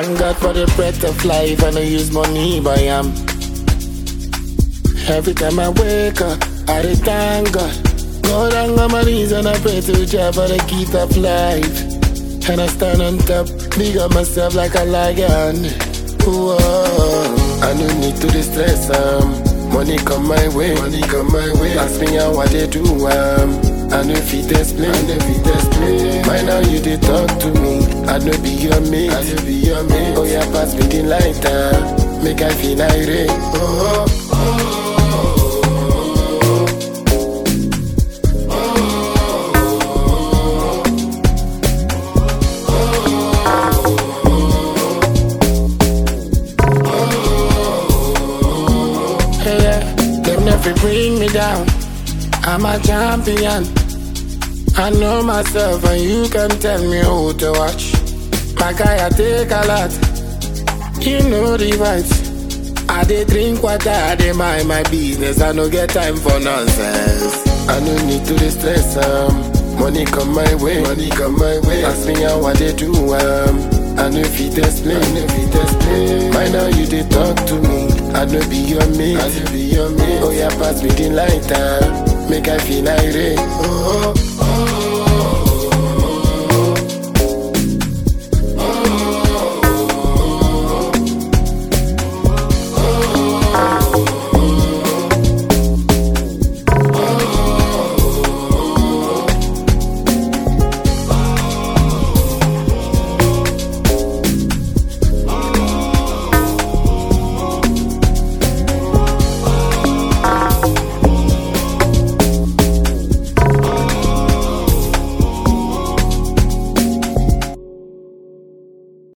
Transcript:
Thank God for the breath of life, I don't use money, but every time I wake up, I dey thank God. Go down on my knees and I pray to Jah for the gift of life. And I stand on top, big up myself like a lion. Whoa, I no need to distress, money come my way, money come my way. Ask me how I they do, I know if it explain, Mind how you they talk to me, I know be your mate, Oh yeah, pass me the lighter, make I feel irate. If you bring me down, I'm a champion. I know myself and you can tell me who to watch. My guy, I take a lot, you know the vibes. I dey drink water, I dey mind my business, I no get time for nonsense. I no need to distress, money come my way, Ask me how I they do, I know if it explain, Mind how you they talk to me, I know be your mate, Oh yeah, pass me the lighter, make I feel irate.